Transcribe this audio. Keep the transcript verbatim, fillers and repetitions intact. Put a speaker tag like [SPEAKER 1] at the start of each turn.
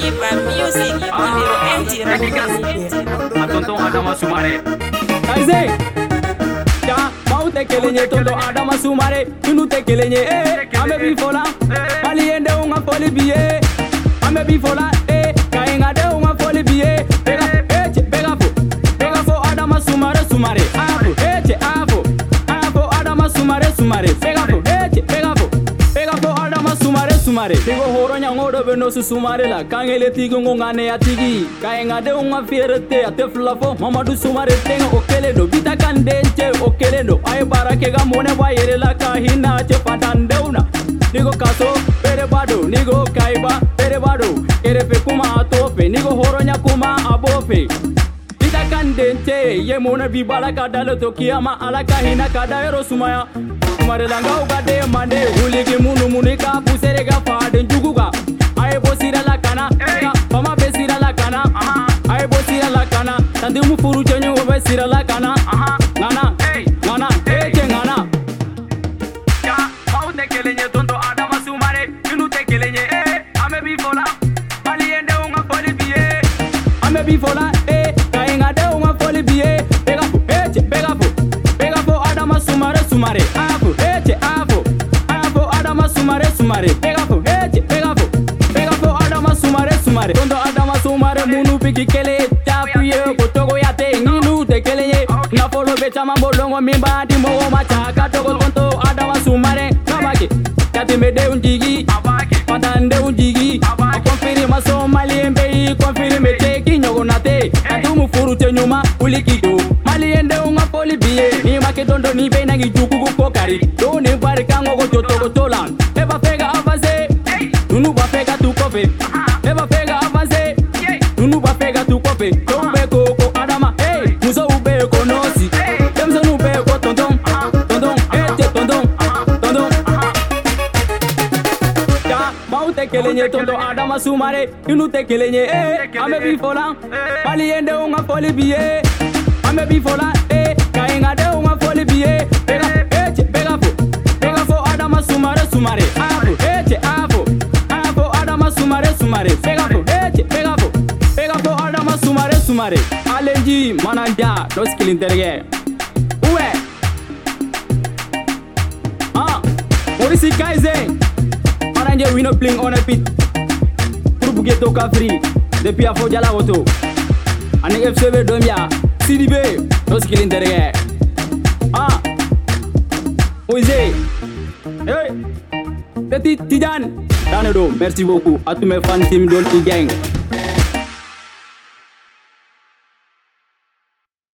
[SPEAKER 1] Keeper Music, Bolero Empty Records.
[SPEAKER 2] Tonton Adama Sumare.
[SPEAKER 3] Kaise, ja, mau te kelenye tonton Adama Sumare, tunu te kelenye eh, ame bifola, mali ende unga foli biye, ame bifola eh, kainga de unga foli biye, pega eche, pega fo, pega fo Adama Sumare Sumare, afo eche, afo, afo Adama Sumare Sumare, pega fo eche, pega fo, pega fo Adama Sumare Sumare, tigo horo nyangodo beno su Sumare la, kangele tigo ngane ya tigi, kainga de unga fierete ate flafo, Mamadou Sumare tenga okele do bita kandenche okele do, ay barake ga mone wa yere la kahina che patandeuna, nigo kaso pere bado, nigo kaiba pere bado, ere fe kuma atofe, nigo horo nyakuma abofe. Bita kandenche ye mona bibala kadalo to kiyama ala kahina kadaero sumaya. Sumare langa ugade mande, uligi munu munika pusere ga faden juguga, ay bosira la kana, mama besira la kana, ay bosira la kana, tandi mu furu chenyu besira la kana, ngana, ngana, eche ngana.
[SPEAKER 2] Ja, mau te kelenye tonto Adama Sumare, tunu te kelenye eh, ame bifola, mali ende unga foli biye,
[SPEAKER 3] ame bifola eh, kainga de unga foli biye, pega fo, eche, pega fo, pega fo Adama Sumare Sumare, afo, eche, afo, afo Adama Sumare Sumare, pega fo, eche, pega fo, pega fo Adama Sumare Sumare, tonto Adama Sumare munu piki kele, chapuye, kotogo yate, nginu te kelenye, na folo becha mambolongo mimba di mogo machaka, togo tonto Adama Sumare, kabake, kati mede unjigi, patande unjigi, konfiri maso mali embe, konfiri mete kinyogo nate, atumu furu tenyuma, ulikido, mali ende unga poli biye, ni makedondo ni be nangi jukugu kokari, do ni bari kango go jotogo tolan, eba fega avance, nunu ba fega tu kofe, eba fega avance, nunu ba fega tu kofe, ube koko Adama, hey, muso ube ko nosi, demso nube ko tonton, tonton, eche tonton, tonton. Ja, mau te kelenye tonton Adama Sumare, inu te kelenye eh, ame bifola, mali ende unga foli biye, ame bifola eh, kainga de unga foli biye, pega eche, pega fo, pega fo Adama Sumare Sumare, afo eche, afo, afo Adama Sumare Sumare, pega fo eche, pega fo, pega fo Adama Sumare Sumare, alenji mananja dos kilinterge, uwe, ah, Morisi Kaise, aranje wino pling on a pit, pour bouger to kafri, depuis a fo jala woto, ane F C V domya, C D B, dos kilinterge, ah, Oise, hey, Petit Tijan, Danedo, merci beaucoup à tous mes fans team Dolphy Gang.